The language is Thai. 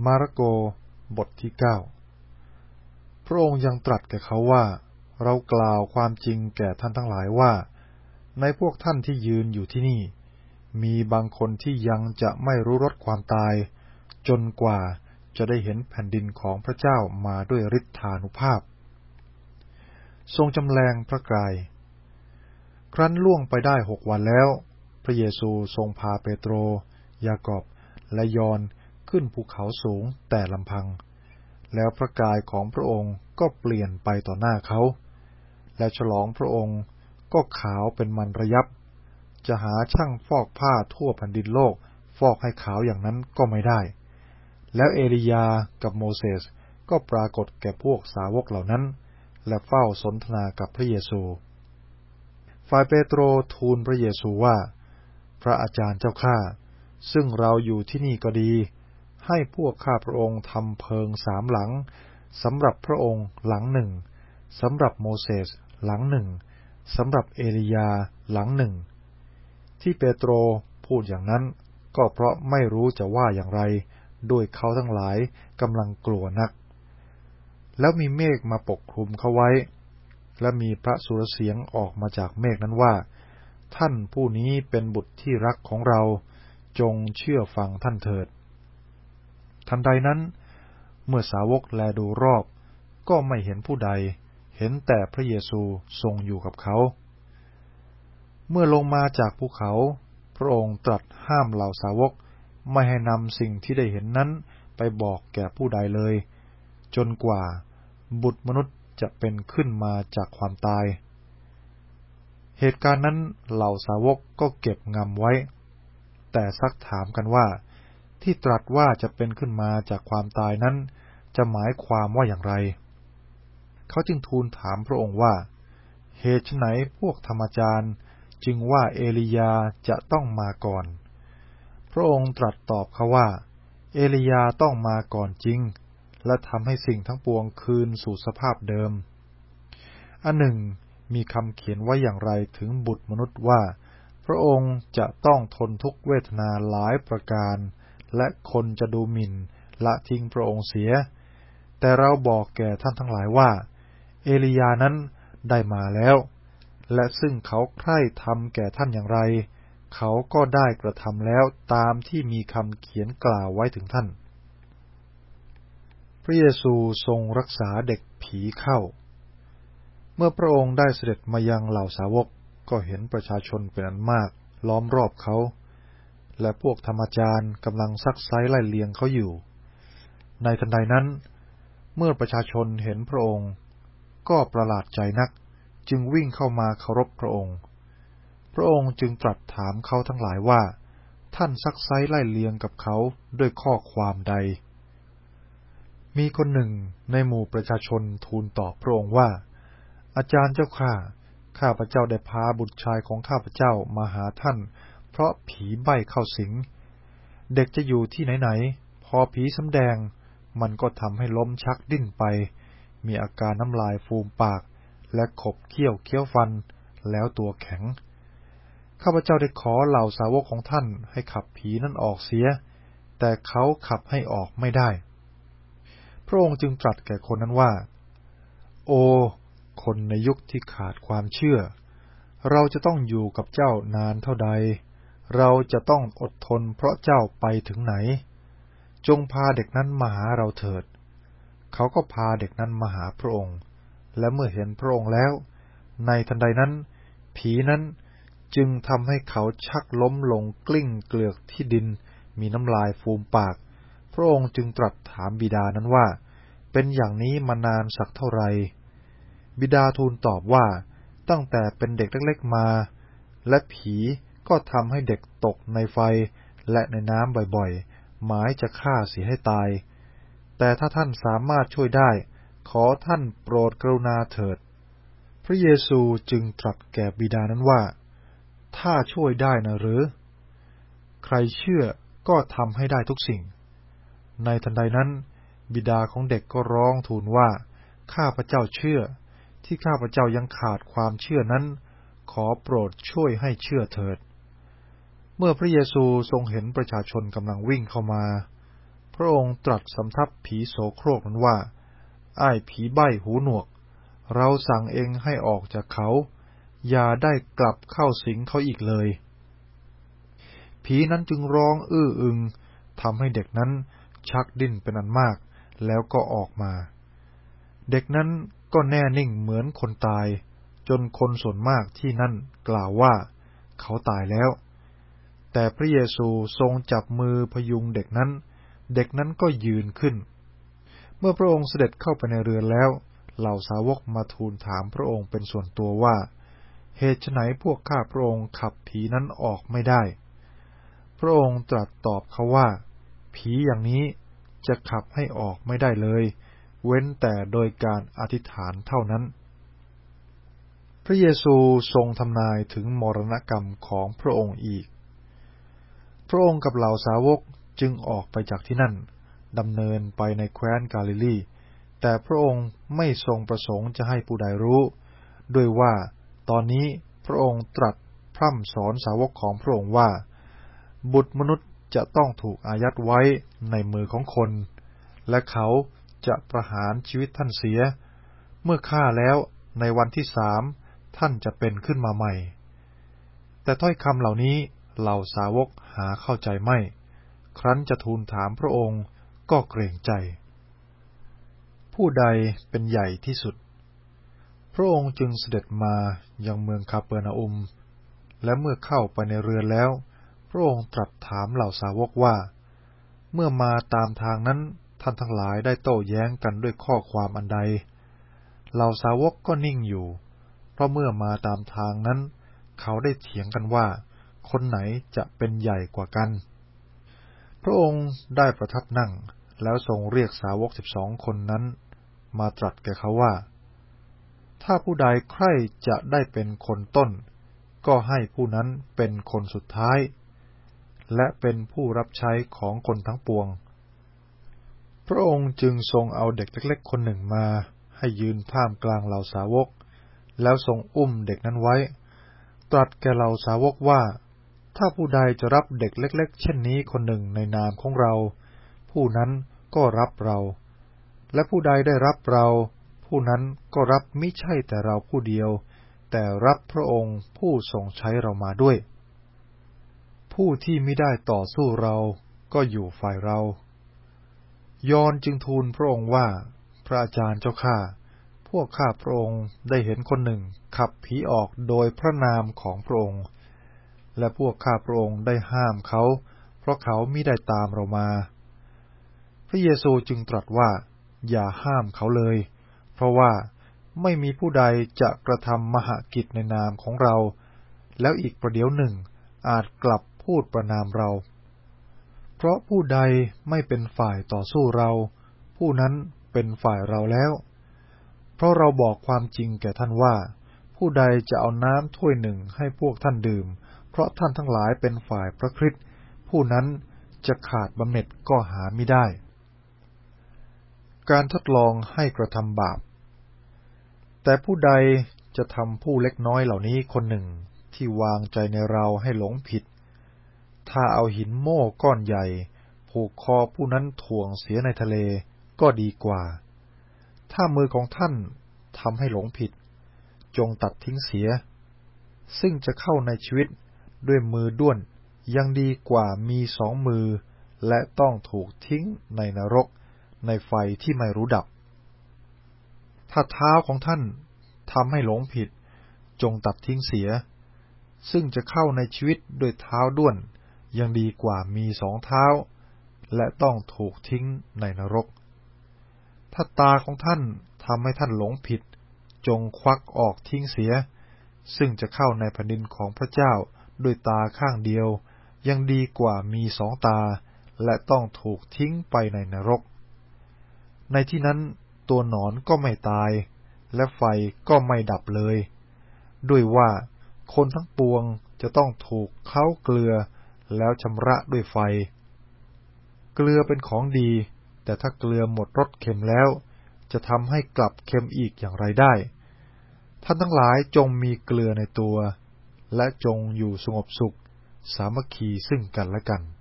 มาระโกบทที่9พระองค์ยังตรัสแก่เขาว่าเรากล่าวความจริงแก่ท่านทั้งหลายว่าในพวกท่านที่ยืนอยู่ที่นี่มีบางคนที่ยังจะไม่รู้รสความตายจนกว่าจะได้เห็นแผ่นดินของพระเจ้ามาด้วยฤทธานุภาพทรงจำแรงพระกายครั้นล่วงไปได้6 วันแล้วพระเยซูทรงพาเปโตรยากอบและยอห์นขึ้นภูเขาสูงแต่ลำพังแล้วพระกายของพระองค์ก็เปลี่ยนไปต่อหน้าเขาและฉลองพระองค์ก็ขาวเป็นมันระยับจะหาช่างฟอกผ้าทั่วแผ่นดินโลกฟอกให้ขาวอย่างนั้นก็ไม่ได้แล้วเอลียากับโมเสสก็ปรากฏแก่พวกสาวกเหล่านั้นและเฝ้าสนทนากับพระเยซูฝ่ายเปโตรทูลพระเยซูว่าพระอาจารย์เจ้าข้าซึ่งเราอยู่ที่นี่ก็ดีให้พวกข้าพระองค์ทำเพิง3 หลังสำหรับพระองค์หลังหนึ่งสำหรับโมเสสหลังหนึ่งสำหรับเอลียาหลังหนึ่งที่เปโตรพูดอย่างนั้นก็เพราะไม่รู้จะว่าอย่างไรด้วยเขาทั้งหลายกำลังกลัวนักแล้วมีเมฆมาปกคลุมเขาไว้และมีพระสุรเสียงออกมาจากเมฆนั้นว่าท่านผู้นี้เป็นบุตรที่รักของเราจงเชื่อฟังท่านเถิดทันใดนั้นเมื่อสาวกแลดูรอบก็ไม่เห็นผู้ใดเห็นแต่พระเยซูทรงอยู่กับเขาเมื่อลงมาจากภูเขาพระองค์ตรัสห้ามเหล่าสาวกไม่ให้นำสิ่งที่ได้เห็นนั้นไปบอกแก่ผู้ใดเลยจนกว่าบุตรมนุษย์จะเป็นขึ้นมาจากความตายเหตุการณ์นั้นเหล่าสาวกก็เก็บงำไว้แต่ซักถามกันว่าที่ตรัสว่าจะเป็นขึ้นมาจากความตายนั้นจะหมายความว่าอย่างไรเขาจึงทูลถามพระองค์ว่าเหตุไฉนพวกธรรมจารย์จึงว่าเอลียาจะต้องมาก่อนพระองค์ตรัสตอบเขาว่าเอลียาต้องมาก่อนจริงและทำให้สิ่งทั้งปวงคืนสู่สภาพเดิมอันหนึ่งมีคำเขียนไว้อย่างไรถึงบุตรมนุษย์ว่าพระองค์จะต้องทนทุกขเวทนาหลายประการและคนจะดูหมิ่นละทิ้งพระองค์เสียแต่เราบอกแก่ท่านทั้งหลายว่าเอลียานั้นได้มาแล้วและซึ่งเขาใคร่ทำแก่ท่านอย่างไรเขาก็ได้กระทำแล้วตามที่มีคำเขียนกล่าวไว้ถึงท่านพระเยซูทรงรักษาเด็กผีเข้าเมื่อพระองค์ได้เสด็จมายังเหล่าสาวกก็เห็นประชาชนเป็นอันมากล้อมรอบเขาและพวกธรรมจารย์กำลังซักไซ้ไล่เลียงเขาอยู่ในทันใดนั้นเมื่อประชาชนเห็นพระองค์ก็ประหลาดใจนักจึงวิ่งเข้ามาเคารพพระองค์พระองค์จึงตรัสถามเขาทั้งหลายว่าท่านซักไซ้ไล่เลียงกับเขาด้วยข้อความใดมีคนหนึ่งในหมู่ประชาชนทูลตอบพระองค์ว่าอาจารย์เจ้าข้าพเจ้าได้พาบุตรชายของข้าพเจ้ามาหาท่านเพราะผีใบ้เข้าสิงเด็กจะอยู่ที่ไหนพอผีสำแดงมันก็ทำให้ล้มชักดิ้นไปมีอาการน้ำลายฟูมปากและขบเคี้ยวฟันแล้วตัวแข็งข้าพเจ้าได้ขอเหล่าสาวกของท่านให้ขับผีนั้นออกเสียแต่เขาขับให้ออกไม่ได้พระองค์จึงตรัสแก่คนนั้นว่าโอคนในยุคที่ขาดความเชื่อเราจะต้องอยู่กับเจ้านานเท่าใดเราจะต้องอดทนเพราะเจ้าไปถึงไหนจงพาเด็กนั้นมาหาเราเถิดเขาก็พาเด็กนั้นมาหาพระองค์และเมื่อเห็นพระองค์แล้วในทันใดนั้นผีนั้นจึงทำให้เขาชักล้มลงกลิ้งเกลือกที่ดินมีน้ำลายฟูมปากพระองค์จึงตรัสถามบิดานั้นว่าเป็นอย่างนี้มานานสักเท่าไรบิดาทูลตอบว่าตั้งแต่เป็นเด็กเล็กๆมาและผีก็ทำให้เด็กตกในไฟและในน้ำบ่อยๆหมายจะฆ่าเสียให้ตายแต่ถ้าท่านสามารถช่วยได้ขอท่านโปรดกรุณาเถิดพระเยซูจึงตรัสแก่บิดานั้นว่าถ้าช่วยได้นะหรือใครเชื่อก็ทำให้ได้ทุกสิ่งในทันใดนั้นบิดาของเด็กก็ร้องทูลว่าข้าพเจ้าเชื่อที่ข้าพเจ้ายังขาดความเชื่อนั้นขอโปรดช่วยให้เชื่อเถิดเมื่อพระเยซูทรงเห็นประชาชนกำลังวิ่งเข้ามาพระองค์ตรัสสำทับผีโสโครกนั้นว่าอ้ายผีใบ้หูหนวกเราสั่งเองให้ออกจากเขาอย่าได้กลับเข้าสิงเขาอีกเลยผีนั้นจึงร้องอื้ออึงทำให้เด็กนั้นชักดิ้นเป็นอันมากแล้วก็ออกมาเด็กนั้นก็แน่นิ่งเหมือนคนตายจนคนส่วนมากที่นั่นกล่าวว่าเขาตายแล้วแต่พระเยซูทรงจับมือพยุงเด็กนั้นเด็กนั้นก็ยืนขึ้นเมื่อพระองค์เสด็จเข้าไปในเรือนแล้วเหล่าสาวกมาทูลถามพระองค์เป็นส่วนตัวว่าเหตุไฉนพวกข้าพระองค์ขับผีนั้นออกไม่ได้พระองค์ตรัสตอบเขาว่าผีอย่างนี้จะขับให้ออกไม่ได้เลยเว้นแต่โดยการอธิษฐานเท่านั้นพระเยซูทรงทำนายถึงมรณกรรมของพระองค์อีกพระองค์กับเหล่าสาวกจึงออกไปจากที่นั่นดำเนินไปในแคว้นกาลิลีแต่พระองค์ไม่ทรงประสงค์จะให้ผู้ใดรู้ด้วยว่าตอนนี้พระองค์ตรัสพร่ำสอนสาวกของพระองค์ว่าบุตรมนุษย์จะต้องถูกอายัดไว้ในมือของคนและเขาจะประหารชีวิตท่านเสียเมื่อฆ่าแล้วในวันที่3ท่านจะเป็นขึ้นมาใหม่แต่ถ้อยคำเหล่านี้เหล่าสาวกหาเข้าใจไม่ครั้นจะทูลถามพระองค์ก็เกรงใจผู้ใดเป็นใหญ่ที่สุดพระองค์จึงเสด็จมายังเมืองคาเปอร์นาอุมและเมื่อเข้าไปในเรือนแล้วพระองค์ตรัสถามเหล่าสาวกว่าเมื่อมาตามทางนั้นท่านทั้งหลายได้โต้แย้งกันด้วยข้อความอันใดเหล่าสาวกก็นิ่งอยู่เพราะเมื่อมาตามทางนั้นเขาได้เถียงกันว่าคนไหนจะเป็นใหญ่กว่ากันพระองค์ได้ประทับนั่งแล้วทรงเรียกสาวก12 คนนั้นมาตรัสแก่เขาว่าถ้าผู้ใดใคร่จะได้เป็นคนต้นก็ให้ผู้นั้นเป็นคนสุดท้ายและเป็นผู้รับใช้ของคนทั้งปวงพระองค์จึงทรงเอาเด็กเล็กๆคนหนึ่งมาให้ยืนท่ามกลางเหล่าสาวกแล้วทรงอุ้มเด็กนั้นไว้ตรัสแก่เหล่าสาวกว่าถ้าผู้ใดจะรับเด็กเล็กๆเช่นนี้คนหนึ่งในนามของเราผู้นั้นก็รับเราและผู้ใดได้รับเราผู้นั้นก็รับมิใช่แต่เราผู้เดียวแต่รับพระองค์ผู้ทรงใช้เรามาด้วยผู้ที่มิได้ต่อสู้เราก็อยู่ฝ่ายเรายอห์นจึงทูลพระองค์ว่าพระอาจารย์เจ้าข้าพวกข้าพระองค์ได้เห็นคนหนึ่งขับผีออกโดยพระนามของพระองค์และพวกข้าพระองค์ได้ห้ามเขาเพราะเขามิได้ตามเรามาพระเยซูจึงตรัสว่าอย่าห้ามเขาเลยเพราะว่าไม่มีผู้ใดจะกระทำมหกิจในนามของเราแล้วอีกประเดี๋ยวหนึ่งอาจกลับพูดประณามเราเพราะผู้ใดไม่เป็นฝ่ายต่อสู้เราผู้นั้นเป็นฝ่ายเราแล้วเพราะเราบอกความจริงแก่ท่านว่าผู้ใดจะเอาน้ำถ้วยหนึ่งให้พวกท่านดื่มเพราะท่านทั้งหลายเป็นฝ่ายพระคริสต์ผู้นั้นจะขาดบำเหน็จก็หาไม่ได้การทดลองให้กระทำบาปแต่ผู้ใดจะทำผู้เล็กน้อยเหล่านี้คนหนึ่งที่วางใจในเราให้หลงผิดถ้าเอาหินโม่ก้อนใหญ่ผูกคอผู้นั้นถ่วงเสียในทะเลก็ดีกว่าถ้ามือของท่านทำให้หลงผิดจงตัดทิ้งเสียซึ่งจะเข้าในชีวิตด้วยมือด้วนยังดีกว่ามี2 มือและต้องถูกทิ้งในนรกในไฟที่ไม่รู้ดับถ้าเท้าของท่านทำให้หลงผิดจงตัดทิ้งเสียซึ่งจะเข้าในชีวิตด้วยเท้าด้วนยังดีกว่ามี2 เท้าและต้องถูกทิ้งในนรกถ้าตาของท่านทำให้ท่านหลงผิดจงควักออกทิ้งเสียซึ่งจะเข้าในแผ่นดินของพระเจ้าด้วยตาข้างเดียวยังดีกว่ามี2 ตาและต้องถูกทิ้งไปในนรกในที่นั้นตัวหนอนก็ไม่ตายและไฟก็ไม่ดับเลยด้วยว่าคนทั้งปวงจะต้องถูกเค้าเกลือแล้วชำระด้วยไฟเกลือเป็นของดีแต่ถ้าเกลือหมดรสเค็มแล้วจะทำให้กลับเค็มอีกอย่างไรได้ท่านทั้งหลายจงมีเกลือในตัวและจงอยู่สงบสุขสามัคคีซึ่งกันและกัน